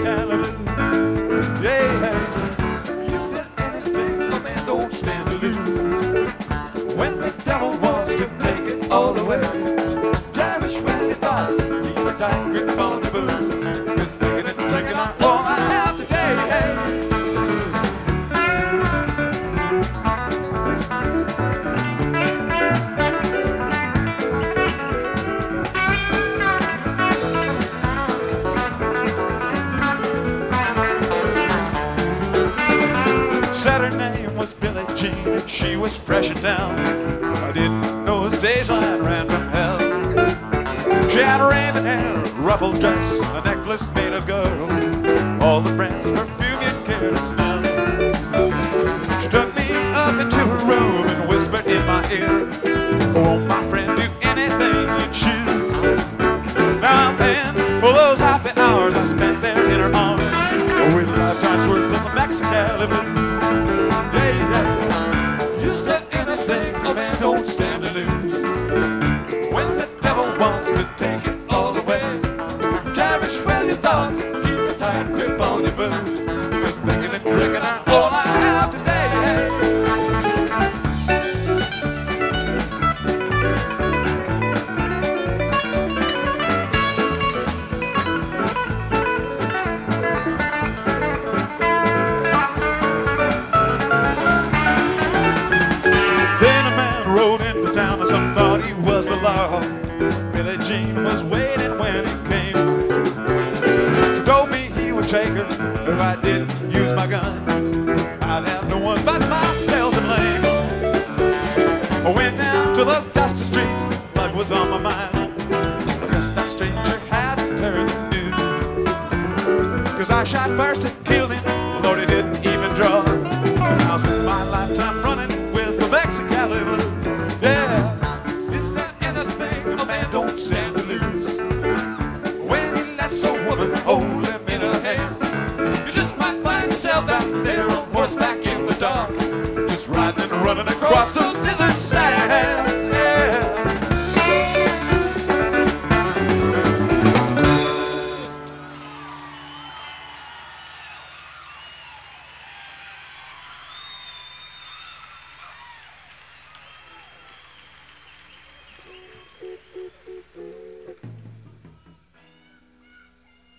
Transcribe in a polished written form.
Mexicali. Yeah, is there anything a man don't stand to lose? When the devil wants to take it all away, damage when your thoughts keep a tight grip on the booze. Just thinking and drinking on all I have today. Said her name was Billie Jean and she was fresh and down. I didn't know a stage line ran from hell. She had raven hair, ruffled dress, a necklace made of gold, all the brand's perfume you care to smell. She took me up into her room and whispered in my ear, "Won't my friend do anything you choose?" Now I'm paying for those happy hours I spent there in her arms, with lifetime's worth of Mexicali blues. Is there anything a man don't stand to lose? When the devil wants to take it all away, cherish well your thoughts, keep a tight grip on your booze. Just thinking and drinking are all I have today. Rode into town and somebody was the law. Billie Jean was waiting when he came. She told me he would take her if I didn't use my gun. I'd have no one but myself to blame. I went down to those dusty streets, blood was on my mind. I guess that stranger had turned the news, 'cause I shot first and killed him